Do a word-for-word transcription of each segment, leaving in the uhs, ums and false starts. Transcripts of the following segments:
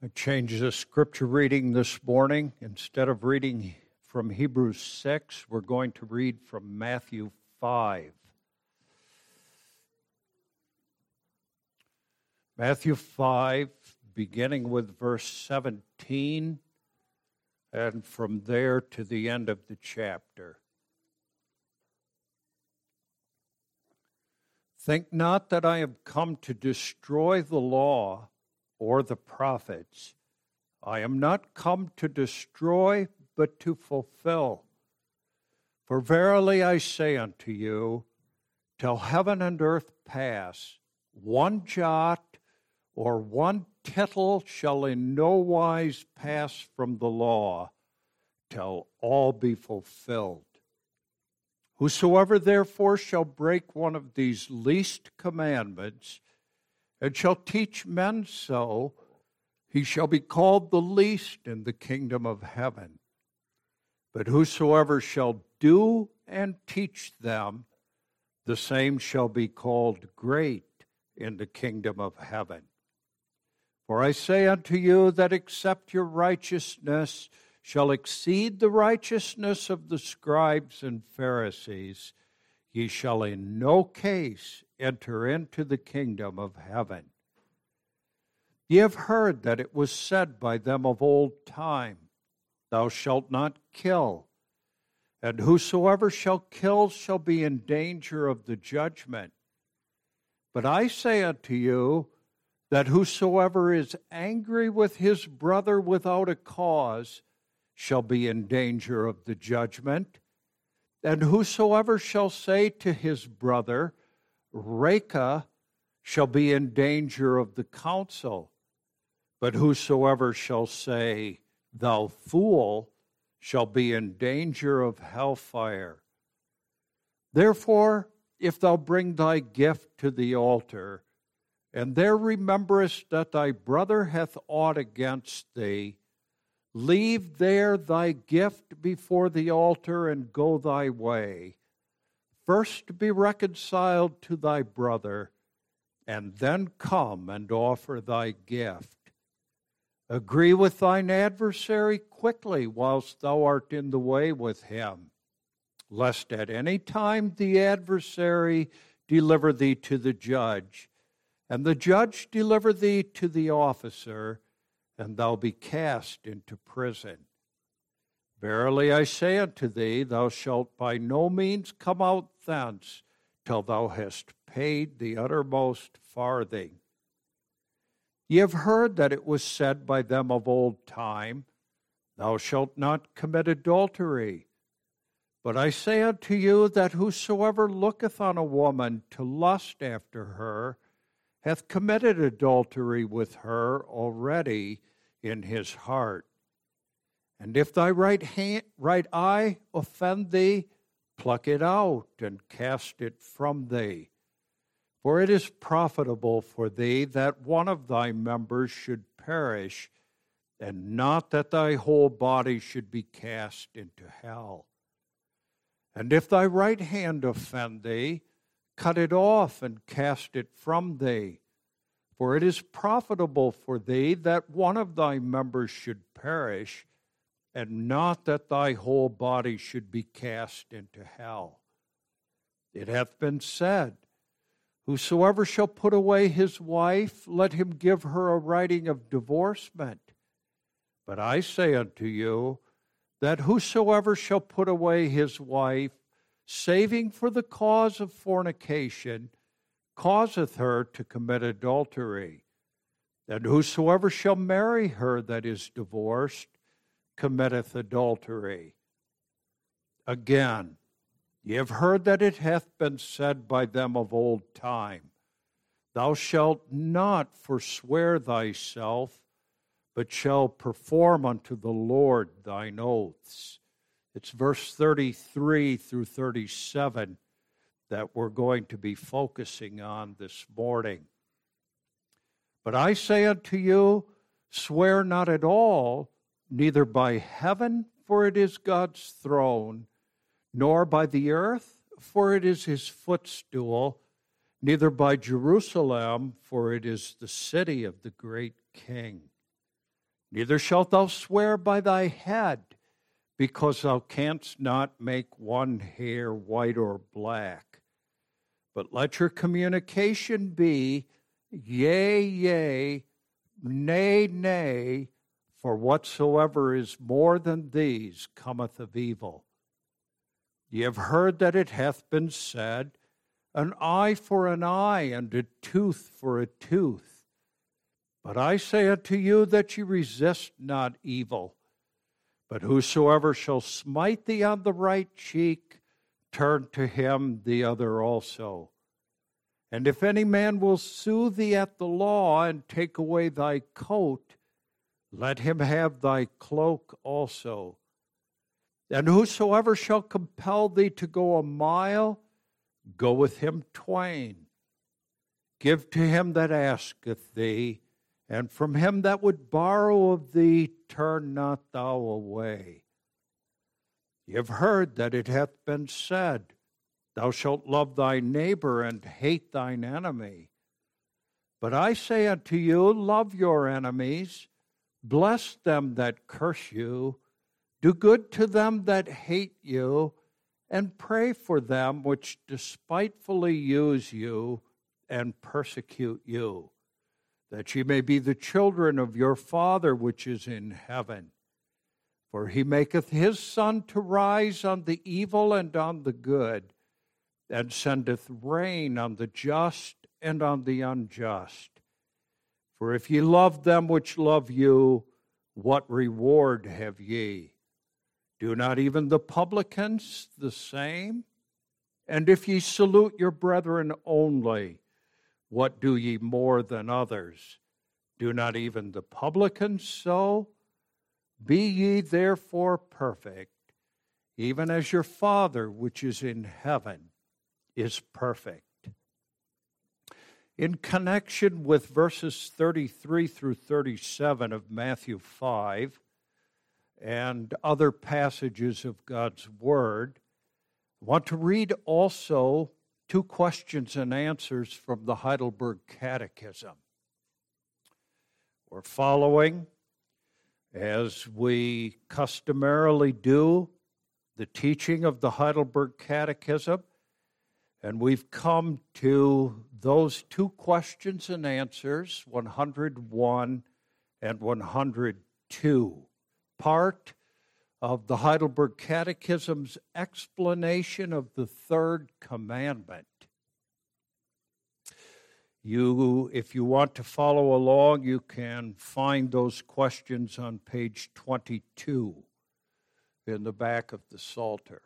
I changed the scripture reading this morning. Instead of reading from Hebrews six, we're going to read from Matthew five. Matthew five, beginning with verse seventeen, and from there to the end of the chapter. Think not that I have come to destroy the law or the prophets. I am not come to destroy, but to fulfill. For verily I say unto you, till heaven and earth pass, one jot or one tittle shall in no wise pass from the law, till all be fulfilled. Whosoever therefore shall break one of these least commandments, and shall teach men so, he shall be called the least in the kingdom of heaven. But whosoever shall do and teach them, the same shall be called great in the kingdom of heaven. For I say unto you that except your righteousness shall exceed the righteousness of the scribes and Pharisees, ye shall in no case enter into the kingdom of heaven. Ye have heard that it was said by them of old time, Thou shalt not kill, and whosoever shall kill shall be in danger of the judgment. But I say unto you, that whosoever is angry with his brother without a cause shall be in danger of the judgment. And whosoever shall say to his brother, Reka, shall be in danger of the council. But whosoever shall say, Thou fool, shall be in danger of hellfire. Therefore, if thou bring thy gift to the altar, and there rememberest that thy brother hath aught against thee, leave there thy gift before the altar and go thy way. First be reconciled to thy brother, and then come and offer thy gift. Agree with thine adversary quickly whilst thou art in the way with him, lest at any time the adversary deliver thee to the judge, and the judge deliver thee to the officer, and thou be cast into prison. Verily I say unto thee, thou shalt by no means come out thence till thou hast paid the uttermost farthing. Ye have heard that it was said by them of old time, Thou shalt not commit adultery. But I say unto you that whosoever looketh on a woman to lust after her hath committed adultery with her already in his heart. And if thy right hand, right eye offend thee, pluck it out and cast it from thee. For it is profitable for thee that one of thy members should perish, and not that thy whole body should be cast into hell. And if thy right hand offend thee, cut it off and cast it from thee. For it is profitable for thee that one of thy members should perish, and not that thy whole body should be cast into hell. It hath been said, Whosoever shall put away his wife, let him give her a writing of divorcement. But I say unto you, that whosoever shall put away his wife, saving for the cause of fornication, causeth her to commit adultery. And whosoever shall marry her that is divorced, committeth adultery. Again, ye have heard that it hath been said by them of old time, Thou shalt not forswear thyself, but shall perform unto the Lord thine oaths. It's verse thirty-three through thirty-seven that we're going to be focusing on this morning. But I say unto you, swear not at all, neither by heaven, for it is God's throne, nor by the earth, for it is his footstool, neither by Jerusalem, for it is the city of the great King. Neither shalt thou swear by thy head, because thou canst not make one hair white or black. But let your communication be, yea, yea, nay, nay, for whatsoever is more than these cometh of evil. Ye have heard that it hath been said, an eye for an eye, and a tooth for a tooth. But I say unto you that ye resist not evil. But whosoever shall smite thee on the right cheek, turn to him the other also. And if any man will sue thee at the law, and take away thy coat, let him have thy cloak also. And whosoever shall compel thee to go a mile, go with him twain. Give to him that asketh thee, and from him that would borrow of thee, turn not thou away. Ye have heard that it hath been said, thou shalt love thy neighbor and hate thine enemy. But I say unto you, love your enemies, bless them that curse you, do good to them that hate you, and pray for them which despitefully use you and persecute you, that ye may be the children of your Father which is in heaven. For he maketh his sun to rise on the evil and on the good, and sendeth rain on the just and on the unjust. For if ye love them which love you, what reward have ye? Do not even the publicans the same? And if ye salute your brethren only, what do ye more than others? Do not even the publicans so? Be ye therefore perfect, even as your Father which is in heaven is perfect. In connection with verses thirty-three through thirty-seven of Matthew five, and other passages of God's Word, I want to read also two questions and answers from the Heidelberg Catechism. We're following, as we customarily do, the teaching of the Heidelberg Catechism, and we've come to those two questions and answers, one hundred one and one hundred two. Part of the Heidelberg Catechism's explanation of the third commandment. You, if you want to follow along, you can find those questions on page twenty-two in the back of the Psalter.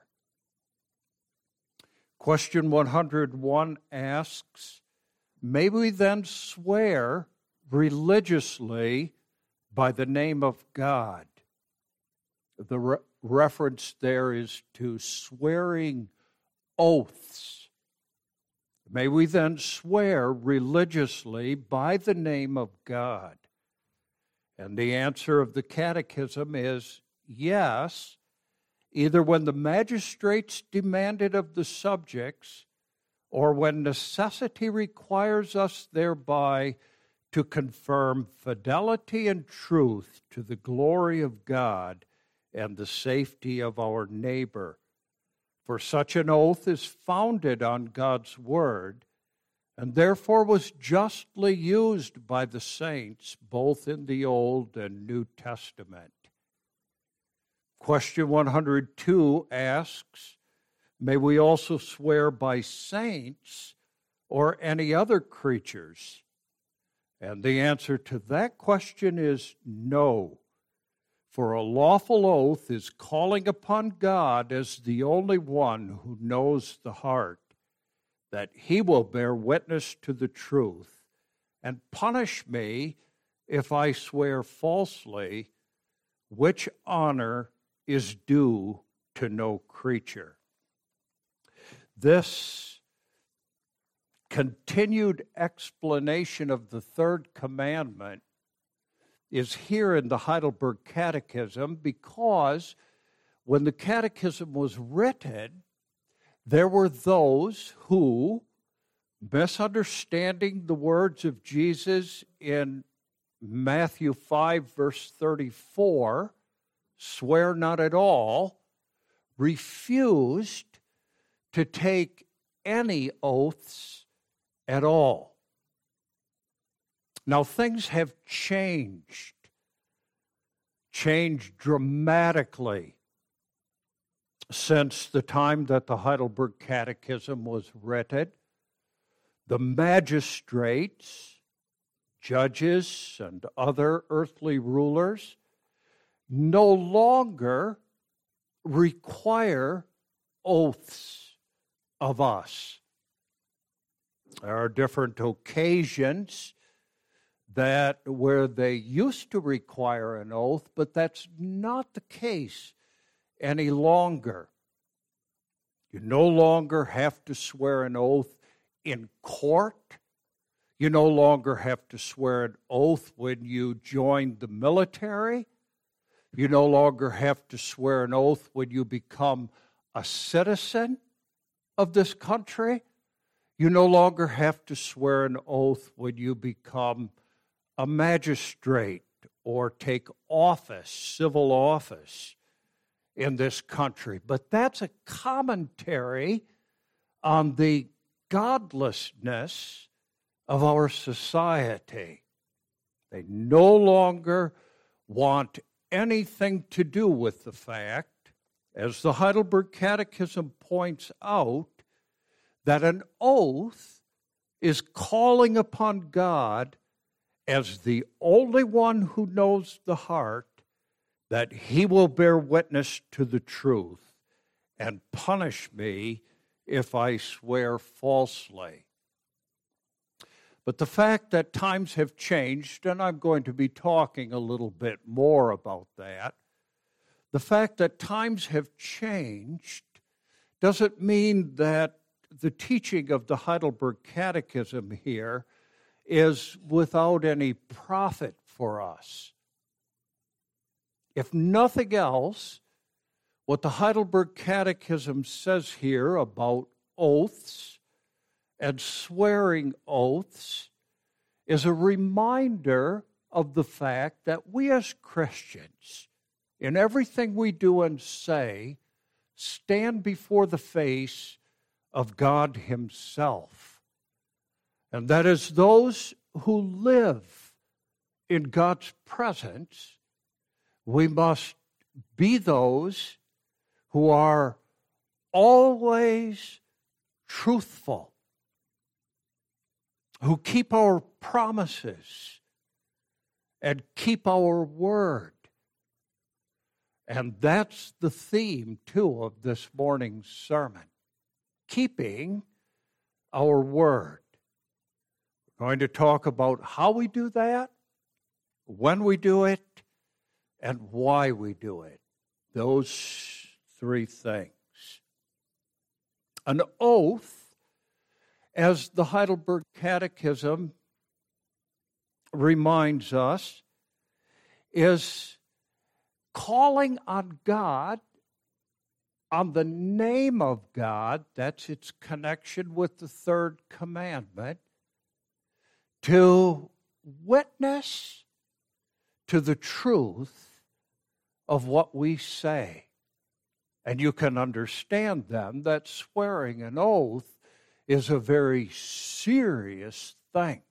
Question one hundred one asks, may we then swear religiously by the name of God? The re- reference there is to swearing oaths. May we then swear religiously by the name of God? And the answer of the Catechism is yes, either when the magistrates demand it of the subjects, or when necessity requires us thereby to confirm fidelity and truth to the glory of God and the safety of our neighbor. For such an oath is founded on God's word, and therefore was justly used by the saints, both in the Old and New Testament. Question one hundred two asks, may we also swear by saints or any other creatures? And the answer to that question is no. For a lawful oath is calling upon God as the only one who knows the heart, that he will bear witness to the truth and punish me if I swear falsely, which honor is due to no creature. This continued explanation of the third commandment is here in the Heidelberg Catechism because when the Catechism was written, there were those who, misunderstanding the words of Jesus in Matthew five, verse thirty-four, swear not at all, refused to take any oaths at all. Now, things have changed, changed dramatically since the time that the Heidelberg Catechism was written. The magistrates, judges, and other earthly rulers no longer require oaths of us. There are different occasions that where they used to require an oath, but that's not the case any longer. You no longer have to swear an oath in court. You no longer have to swear an oath when you join the military. You no longer have to swear an oath when you become a citizen of this country. You no longer have to swear an oath when you become a magistrate or take office, civil office in this country. But that's a commentary on the godlessness of our society. They no longer want anything to do with the fact, as the Heidelberg Catechism points out, that an oath is calling upon God as the only one who knows the heart, that he will bear witness to the truth and punish me if I swear falsely. But the fact that times have changed, and I'm going to be talking a little bit more about that, the fact that times have changed doesn't mean that the teaching of the Heidelberg Catechism here is without any profit for us. If nothing else, what the Heidelberg Catechism says here about oaths and swearing oaths is a reminder of the fact that we as Christians, in everything we do and say, stand before the face of God Himself. And that is those who live in God's presence, we must be those who are always truthful, who keep our promises and keep our word. And that's the theme, too, of this morning's sermon, keeping our word. We're going to talk about how we do that, when we do it, and why we do it. Those three things. An oath, as the Heidelberg Catechism reminds us, is calling on God, on the name of God, that's its connection with the third commandment, to witness to the truth of what we say. And you can understand then that swearing an oath is a very serious thing.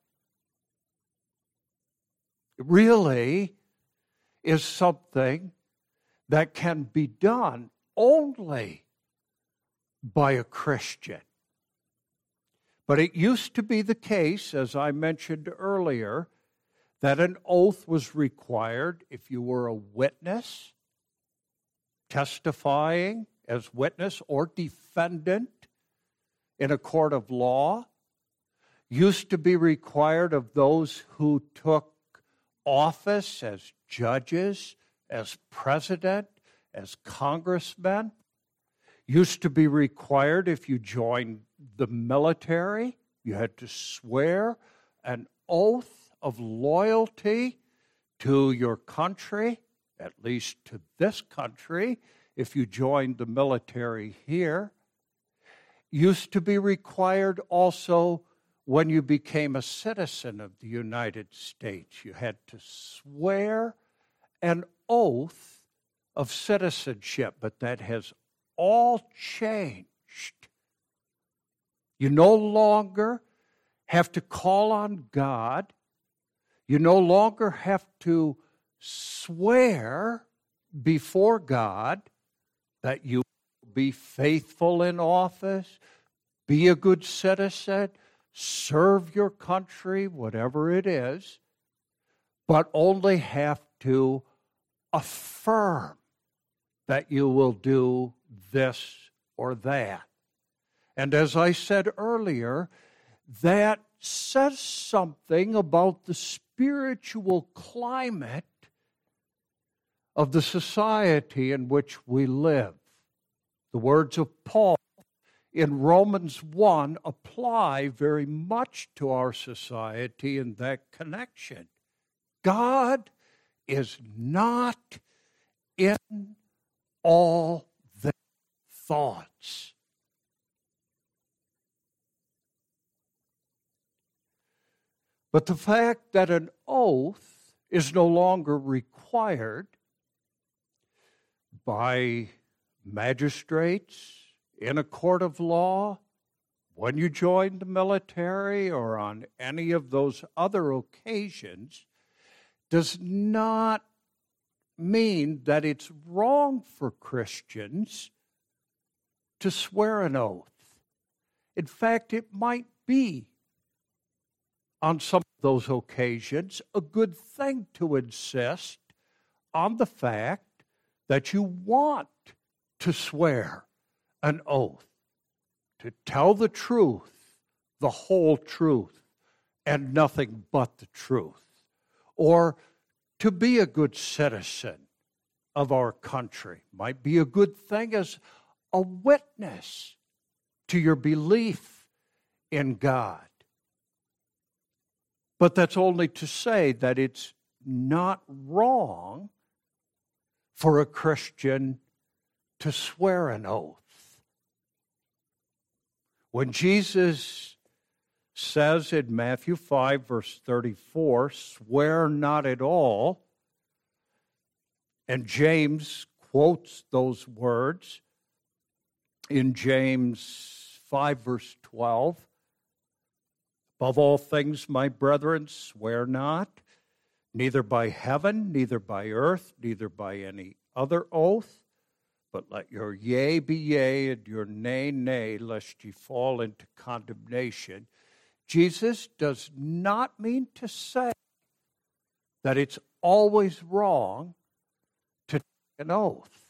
It really is something that can be done only by a Christian. But it used to be the case, as I mentioned earlier, that an oath was required if you were a witness, testifying as witness or defendant in a court of law. Used to be required of those who took office as judges, as president, as congressmen. Used to be required if you joined the military. You had to swear an oath of loyalty to your country, at least to this country, if you joined the military here. Used to be required also when you became a citizen of the United States. You had to swear an oath of citizenship, but that has all changed. You no longer have to call on God. You no longer have to swear before God that you will be faithful in office, be a good citizen, serve your country, whatever it is, but only have to affirm that you will do this or that. And as I said earlier, that says something about the spiritual climate of the society in which we live. The words of Paul in Romans one apply very much to our society in that connection. God is not in all their thoughts. But the fact that an oath is no longer required by magistrates in a court of law, when you join the military, or on any of those other occasions, does not mean that it's wrong for Christians to swear an oath. In fact, it might be, on some of those occasions, a good thing to insist on the fact that you want to swear an oath, to tell the truth, the whole truth, and nothing but the truth, or to be a good citizen of our country. Might be a good thing as a witness to your belief in God. But that's only to say that it's not wrong for a Christian to swear an oath. When Jesus says in Matthew five, verse thirty-four, swear not at all, and James quotes those words in James five, verse twelve, above all things, my brethren, swear not, neither by heaven, neither by earth, neither by any other oath, but let your yea be yea, and your nay, nay, lest ye fall into condemnation. Jesus does not mean to say that it's always wrong to take an oath.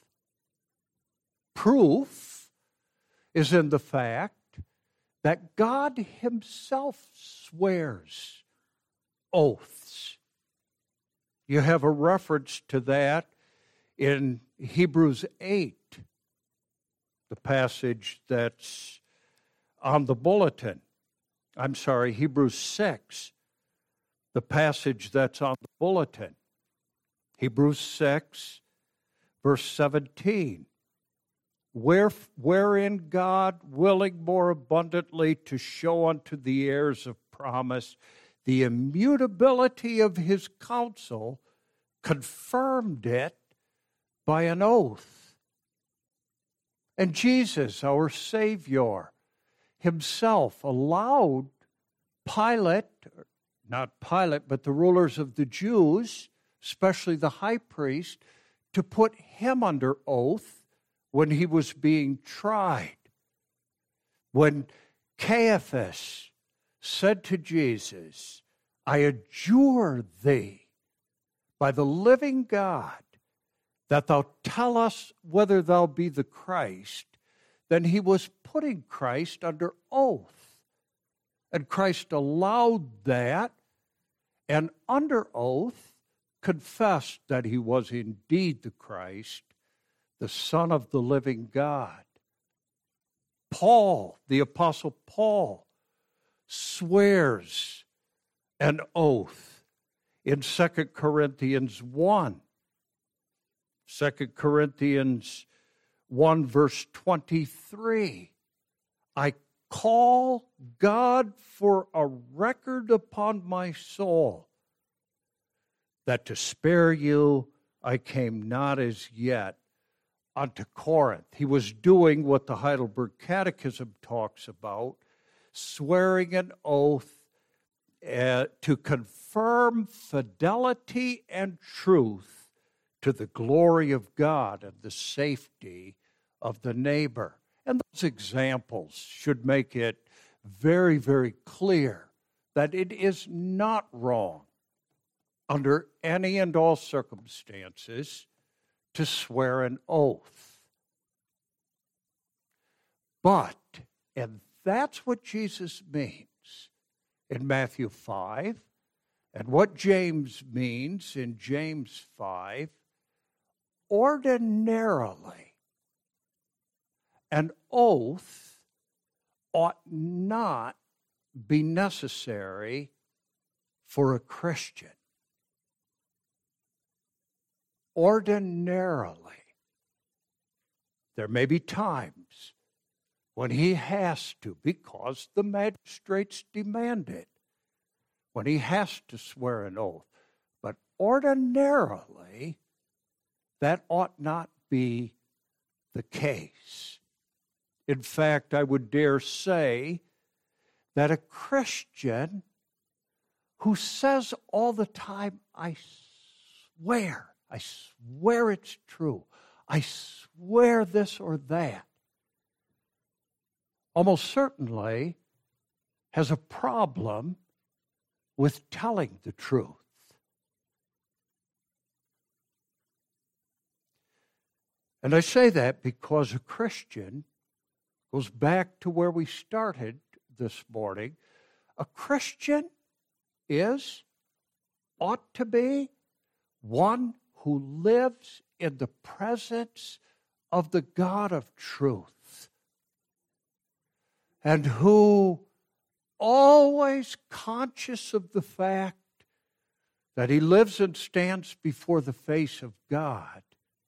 Proof is in the fact that God himself swears oaths. You have a reference to that in Hebrews eight, the passage that's on the bulletin. I'm sorry, Hebrews six, the passage that's on the bulletin. Hebrews six, verse seventeen. Where, wherein God, willing more abundantly to show unto the heirs of promise the immutability of his counsel, confirmed it by an oath. And Jesus, our Savior, himself allowed Pilate, not Pilate, but the rulers of the Jews, especially the high priest, to put him under oath when he was being tried. When Caiaphas said to Jesus, I adjure thee by the living God that thou tell us whether thou be the Christ, then he was putting Christ under oath. And Christ allowed that, and under oath confessed that he was indeed the Christ, the Son of the living God. Paul, the Apostle Paul, swears an oath in Second Corinthians one. Second Corinthians one, verse twenty-three. I call God for a record upon my soul, that to spare you I came not as yet unto Corinth. He was doing what the Heidelberg Catechism talks about, swearing an oath uh, to confirm fidelity and truth to the glory of God and the safety of the neighbor. And those examples should make it very, very clear that it is not wrong under any and all circumstances to swear an oath. But, and that's what Jesus means in Matthew five, and what James means in James five, ordinarily, an oath ought not be necessary for a Christian. Ordinarily, there may be times when he has to, because the magistrates demand it, when he has to swear an oath. But ordinarily, that ought not be the case. In fact, I would dare say that a Christian who says all the time, I swear, I swear it's true, I swear this or that, almost certainly has a problem with telling the truth. And I say that because a Christian goes back to where we started this morning. A Christian is, ought to be, one who lives in the presence of the God of truth, and who, always conscious of the fact that he lives and stands before the face of God,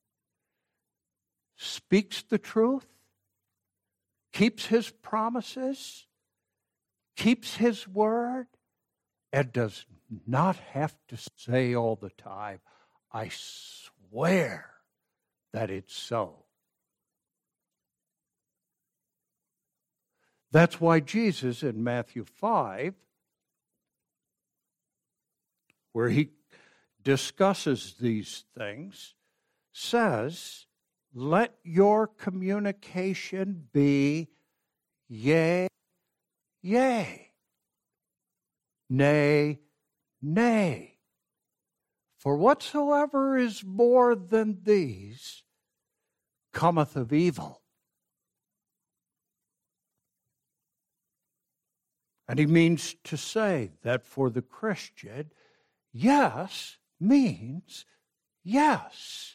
speaks the truth, keeps his promises, keeps his word, and does not have to say all the time, I swear that it's so. That's why Jesus in Matthew five, where he discusses these things, says, let your communication be yea, yea, nay, nay. For whatsoever is more than these cometh of evil. And he means to say that for the Christian, yes means yes.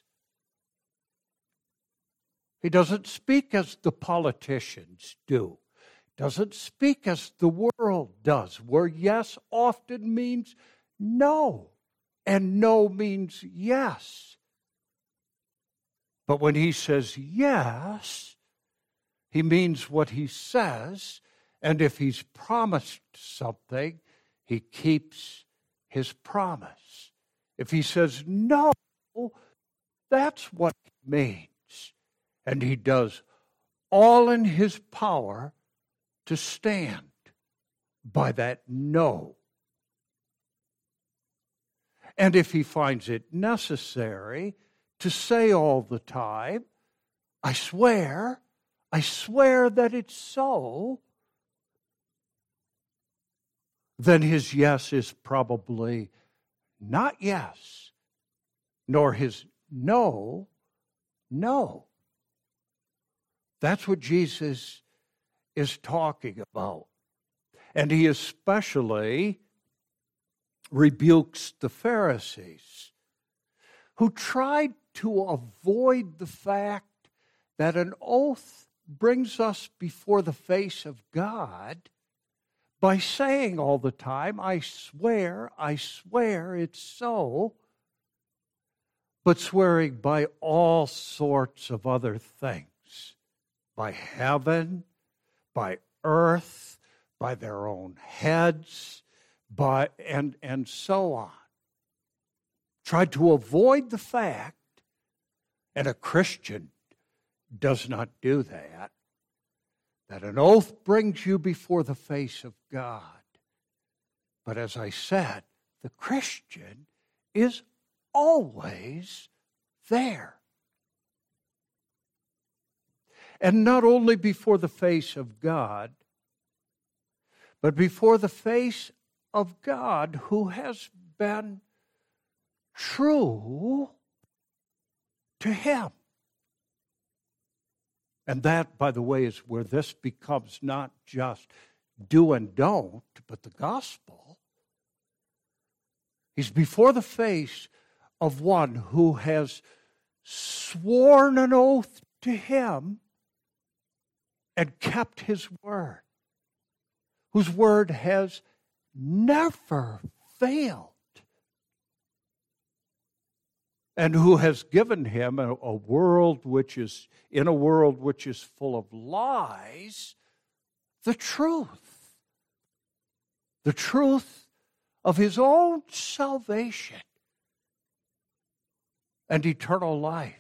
He doesn't speak as the politicians do. Doesn't speak as the world does, where yes often means no, and no means yes. But when he says yes, he means what he says, and if he's promised something, he keeps his promise. If he says no, that's what he means. And he does all in his power to stand by that no. And if he finds it necessary to say all the time, I swear, I swear that it's so, then his yes is probably not yes, nor his no, no. That's what Jesus is talking about. And he especially rebukes the Pharisees, who tried to avoid the fact that an oath brings us before the face of God by saying all the time, I swear, I swear it's so, but swearing by all sorts of other things, by heaven, by earth, by their own heads, by, and, and so on. Tried to avoid the fact, and a Christian does not do that, that an oath brings you before the face of God. But as I said, the Christian is always there. And not only before the face of God, but before the face of God who has been true to him. And that, by the way, is where this becomes not just do and don't, but the gospel. He's before the face of one who has sworn an oath to him and kept his word, whose word has never failed, and who has given him a, a world which is, in a world which is full of lies, the truth. The truth of his own salvation and eternal life.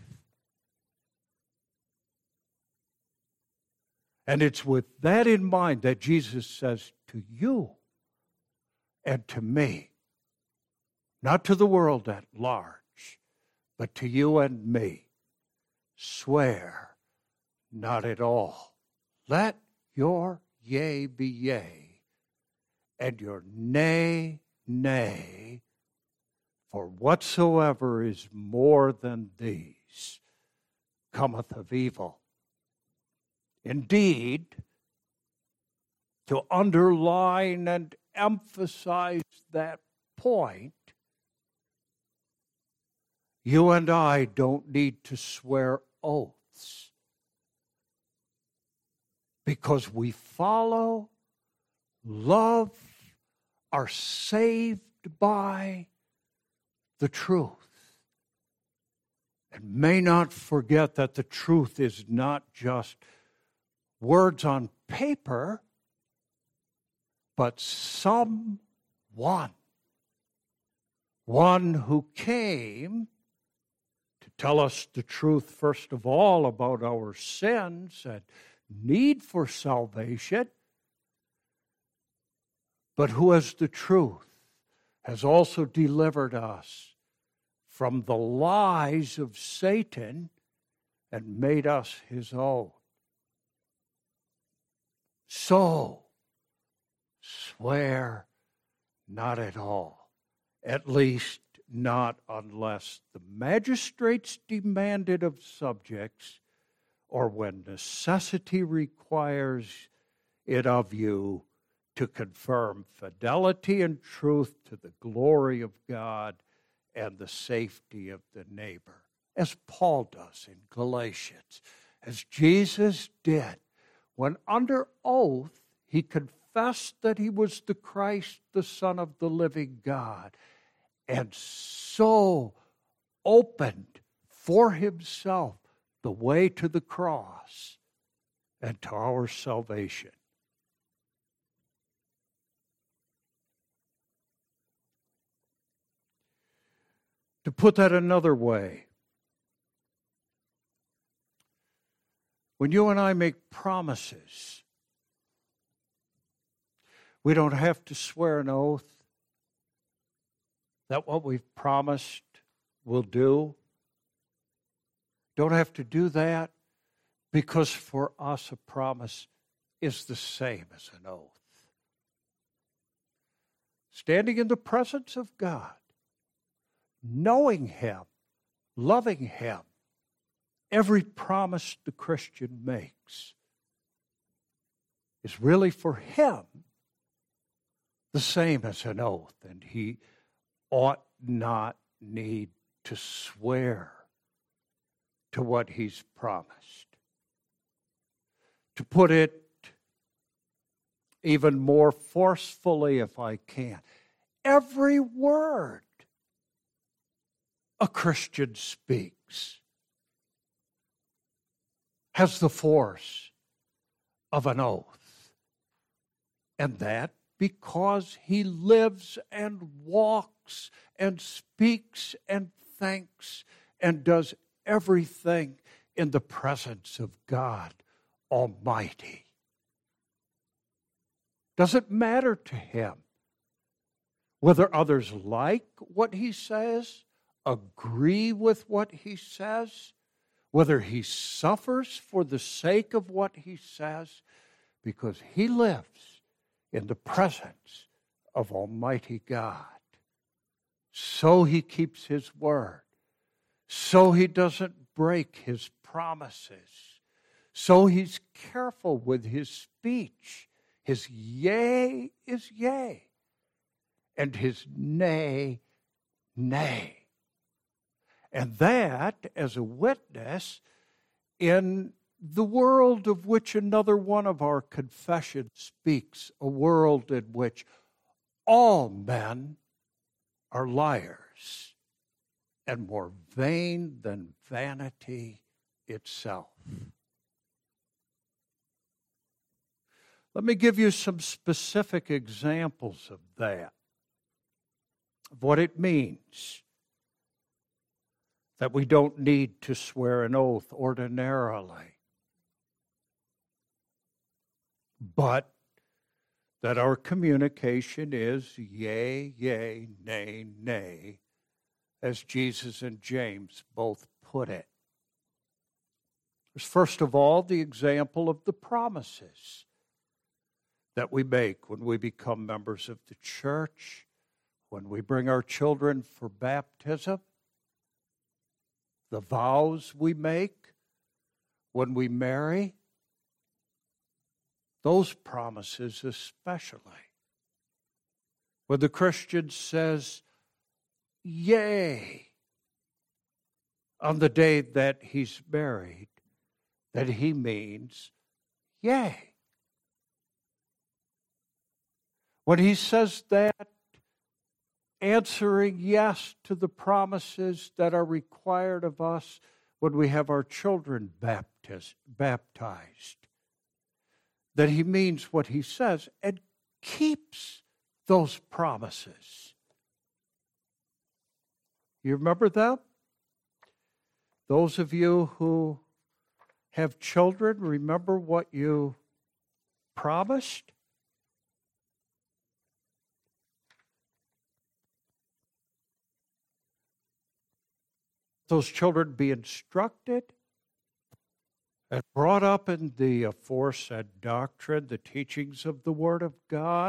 And it's with that in mind that Jesus says to you and to me, not to the world at large, but to you and me, swear not at all. Let your yea be yea, and your nay, nay, for whatsoever is more than these cometh of evil. Indeed, to underline and emphasize that point, you and I don't need to swear oaths because we follow, love, are saved by the truth. And may not forget that the truth is not just words on paper, but someone, one who came to tell us the truth, first of all, about our sins and need for salvation, but who, as the truth, has also delivered us from the lies of Satan and made us his own. So, swear not at all, at least not unless the magistrates demand it of subjects, or when necessity requires it of you to confirm fidelity and truth to the glory of God and the safety of the neighbor, as Paul does in Galatians, as Jesus did when under oath he confessed that he was the Christ, the Son of the living God, and so opened for himself the way to the cross and to our salvation. To put that another way, when you and I make promises, we don't have to swear an oath that what we've promised we'll do. Don't have to do that because for us a promise is the same as an oath. Standing in the presence of God, knowing him, loving him, every promise the Christian makes is really for him the same as an oath, and he ought not need to swear to what he's promised. To put it even more forcefully, if I can, every word a Christian speaks has the force of an oath. And that because he lives and walks and speaks and thinks and does everything in the presence of God Almighty. Doesn't matter to him whether others like what he says, agree with what he says, whether he suffers for the sake of what he says, because he lives in the presence of Almighty God. So he keeps his word. So he doesn't break his promises. So he's careful with his speech. His yea is yea, and his nay, nay. And that, as a witness, in the world of which another one of our confessions speaks, a world in which all men are liars and more vain than vanity itself. Let me give you some specific examples of that, of what it means that we don't need to swear an oath ordinarily, but that our communication is yea, yea, nay, nay, as Jesus and James both put it. There's first of all the example of the promises that we make when we become members of the church, when we bring our children for baptism, the vows we make when we marry, those promises especially. When the Christian says, yea, on the day that he's married, that he means yea. When he says that, answering yes to the promises that are required of us when we have our children baptized, baptized, that he means what he says and keeps those promises. You remember them? Those of you who have children, remember what you promised? Those children be instructed and brought up in the aforesaid doctrine, the teachings of the Word of God.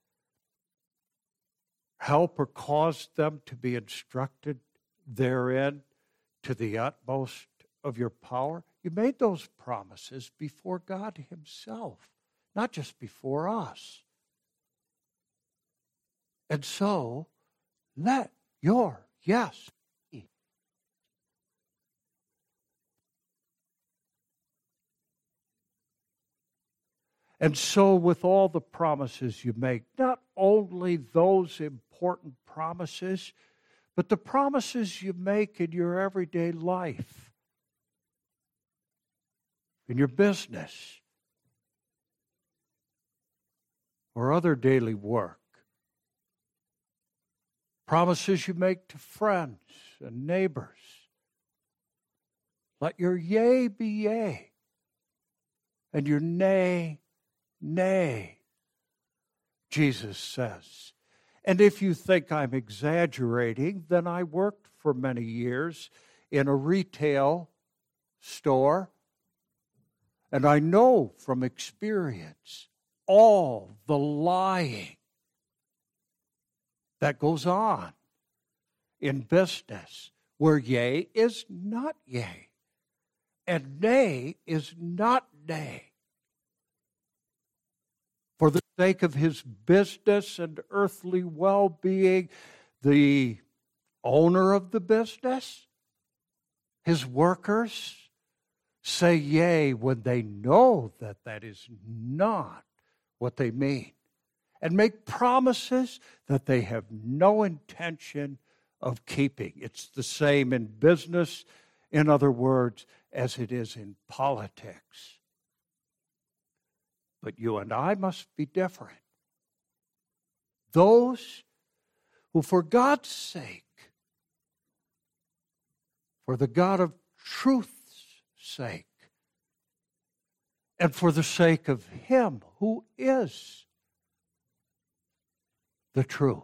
Help or cause them to be instructed therein to the utmost of your power. You made those promises before God himself, not just before us. And so, let your yes be. And so with all the promises you make, not only those important promises, but the promises you make in your everyday life, in your business, or other daily work. Promises you make to friends and neighbors. Let your yea be yea, and your nay, nay, Jesus says. And if you think I'm exaggerating, then I worked for many years in a retail store, and I know from experience all the lying that goes on in business where yea is not yea and nay is not nay. For the sake of his business and earthly well-being, the owner of the business, his workers, say yea when they know that that is not what they mean, and make promises that they have no intention of keeping. It's the same in business, in other words, as it is in politics. But you and I must be different. those who for God's sake, for the God of truth's sake, and for the sake of Him who is the truth,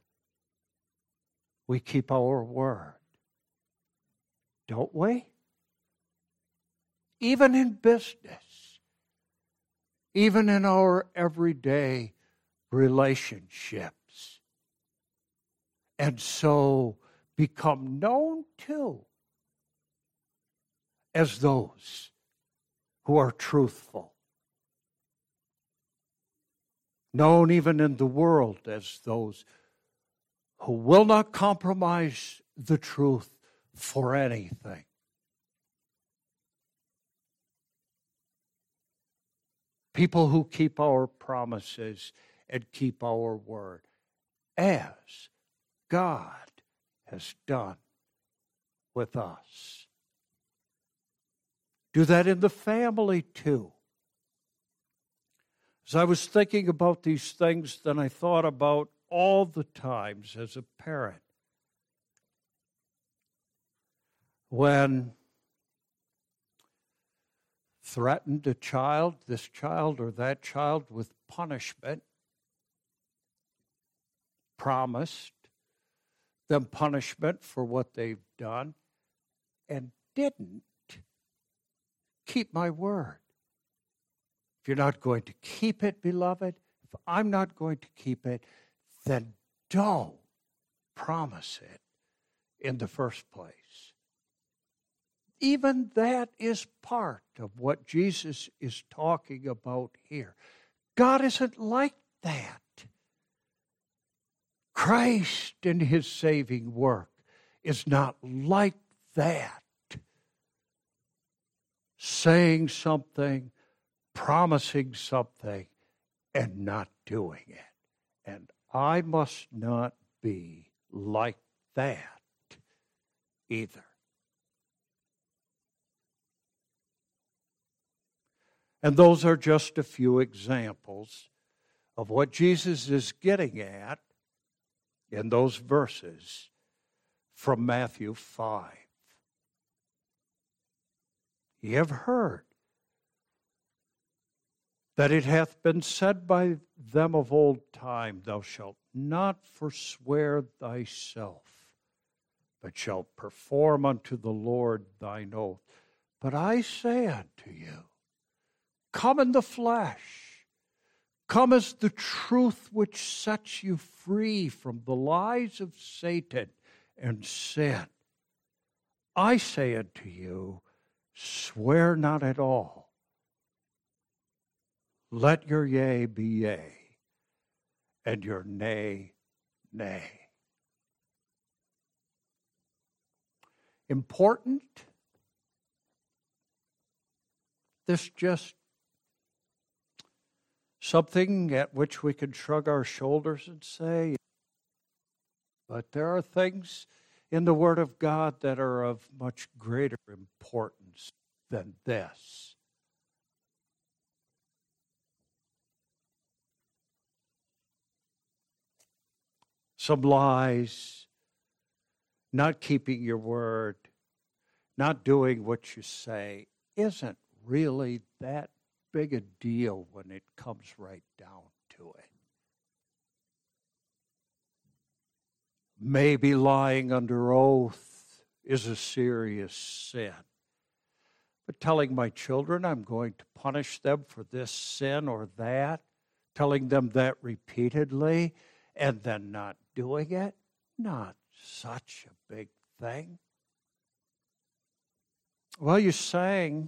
we keep our word. Don't we? Even in business, even in our everyday relationships. And so become known too as those who are truthful. Known even in the world as those who will not compromise the truth for anything. People who keep our promises and keep our word, as God has done with us. Do that in the family too. As I was thinking about these things, then I thought about all the times as a parent when threatened a child, this child or that child, with punishment, promised them punishment for what they've done, and didn't keep my word. If you're not going to keep it, beloved, if I'm not going to keep it, then don't promise it in the first place. Even that is part of what Jesus is talking about here. God isn't like that. Christ in His saving work is not like that. Saying something, promising something, and not doing it. And I must not be like that either. And those are just a few examples of what Jesus is getting at in those verses from Matthew five. Ye have heard that it hath been said by them of old time, Thou shalt not forswear thyself, but shalt perform unto the Lord thine oath. But I say unto you, come in the flesh, come as the truth which sets you free from the lies of Satan and sin. I say unto you, swear not at all. Let your yea be yea, and your nay, nay. Important? This just something at which we can shrug our shoulders and say, but there are things in the Word of God that are of much greater importance than this. Some lies, not keeping your word, not doing what you say, isn't really that big a deal when it comes right down to it. Maybe lying under oath is a serious sin. But telling my children I'm going to punish them for this sin or that, telling them that repeatedly, and then not doing it, not such a big thing. Well, you sang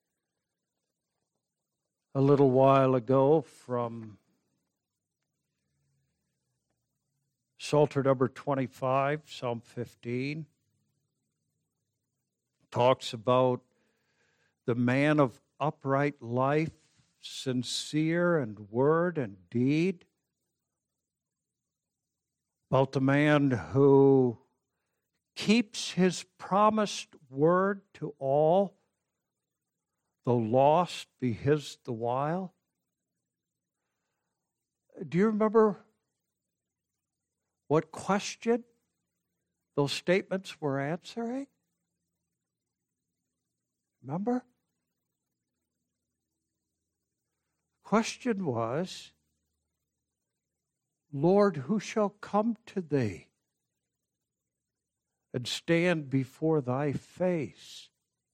a little while ago from Psalter number twenty-five, Psalm fifteen. Talks about the man of upright life, sincere in word and deed. About the man who keeps his promised word to all, though lost be his the while. Do you remember what question those statements were answering? Remember? Question was, Lord, who shall come to thee and stand before thy face?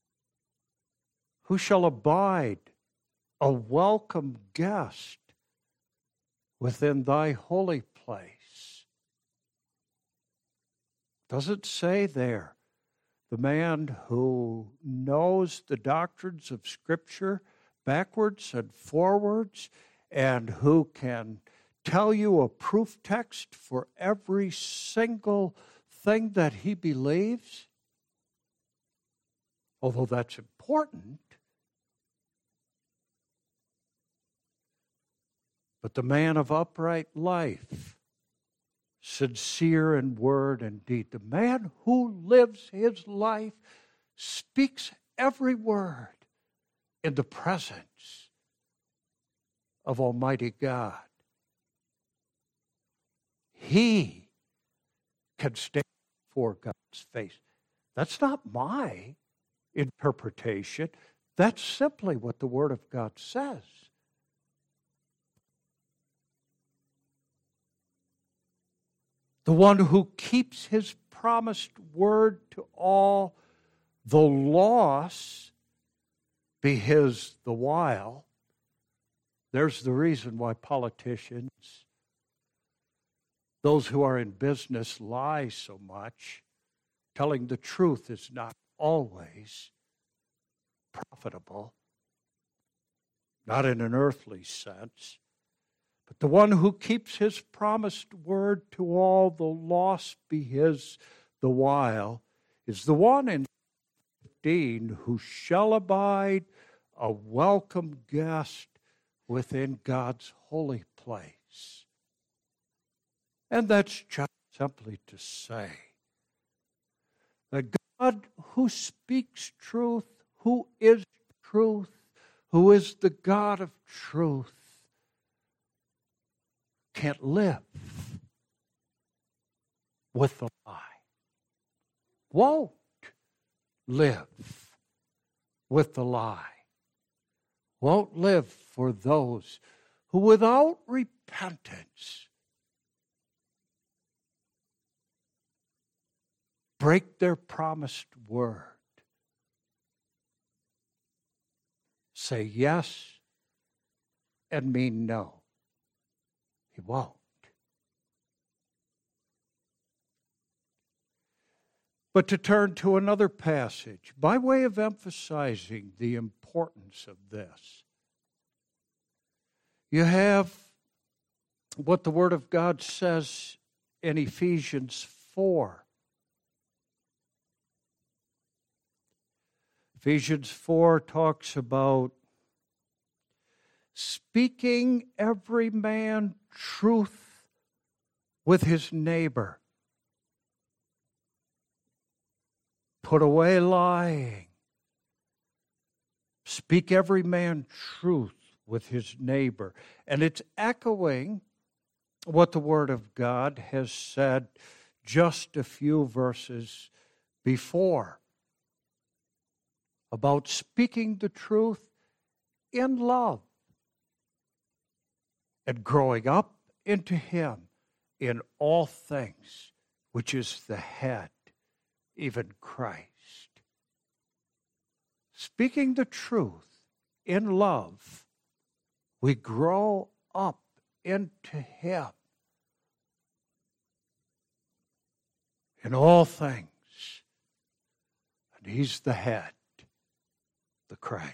Who shall abide a welcome guest within thy holy place? Does it say there, the man who knows the doctrines of Scripture backwards and forwards, and who can tell you a proof text for every single thing that he believes? Although that's important, but the man of upright life, sincere in word and deed, the man who lives his life, speaks every word in the presence of Almighty God. He can stand before God's face. That's not my interpretation. That's simply what the Word of God says. The one who keeps his promised word to all, the loss be his the while. There's the reason why politicians, those who are in business, lie so much. Telling the truth is not always profitable, not in an earthly sense. But the one who keeps his promised word to all, the loss be his the while, is the one in fifteen who shall abide a welcome guest within God's holy place. And that's just simply to say that God who speaks truth, who is truth, who is the God of truth, can't live with the lie. Won't live with the lie. Won't live for those who without repentance break their promised word. Say yes and mean no. He won't. But to turn to another passage, by way of emphasizing the importance of this, you have what the Word of God says in Ephesians four. Ephesians four talks about speaking every man truth with his neighbor. Put away lying. Speak every man truth with his neighbor. And it's echoing what the Word of God has said just a few verses before about speaking the truth in love and growing up into Him in all things, which is the head, even Christ. Speaking the truth in love, we grow up into Him in all things. And He's the head, the Christ.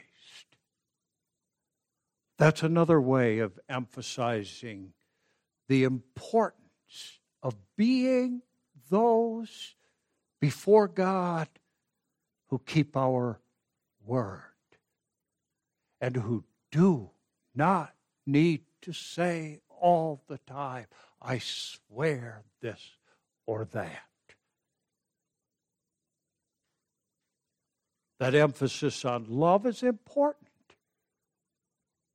That's another way of emphasizing the importance of being those before God who keep our word and who do not need to say all the time, I swear this or that. That emphasis on love is important.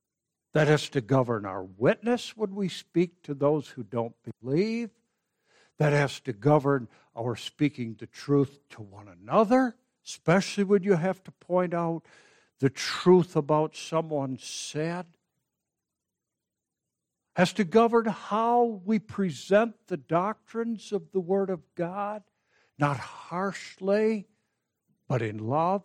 That has to govern our witness when we speak to those who don't believe. That has to govern our speaking the truth to one another, especially when you have to point out the truth about someone's sin. Has to govern how we present the doctrines of the Word of God, not harshly, but in love.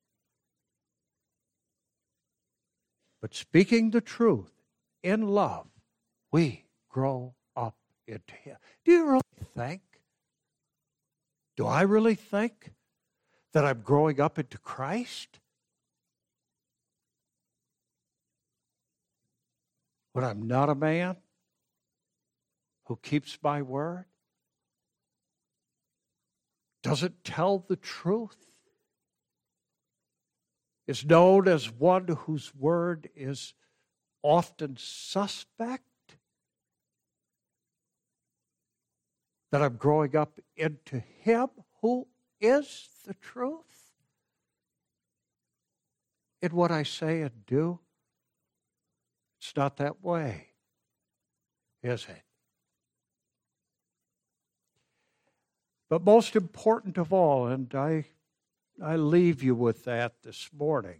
But speaking the truth in love, we grow up into Him. Do you really think? Do I really think that I'm growing up into Christ? When I'm not a man who keeps my word, doesn't tell the truth, is known as one whose word is often suspect, that I'm growing up into Him who is the truth in what I say and do? It's not that way, is it? But most important of all, and I, I leave you with that this morning,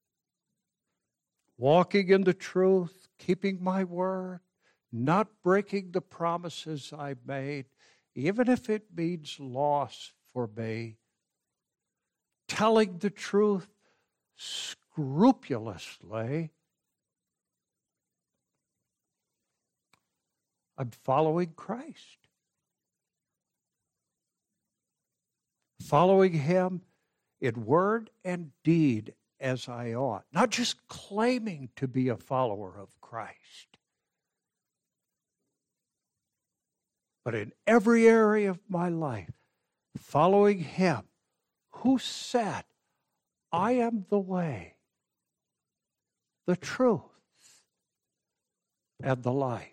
walking in the truth, keeping my word, not breaking the promises I made, even if it means loss for me, telling the truth scrupulously. I'm following Christ. Following Him in word and deed as I ought. Not just claiming to be a follower of Christ, but in every area of my life, following Him who said, I am the way, the truth, and the life.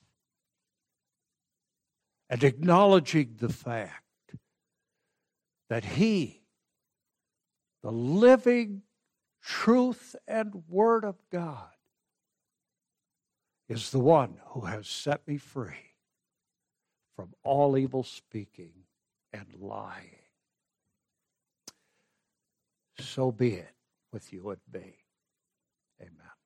And acknowledging the fact that He, the living truth and Word of God, is the one who has set me free from all evil speaking and lying. So be it with you and me. Amen.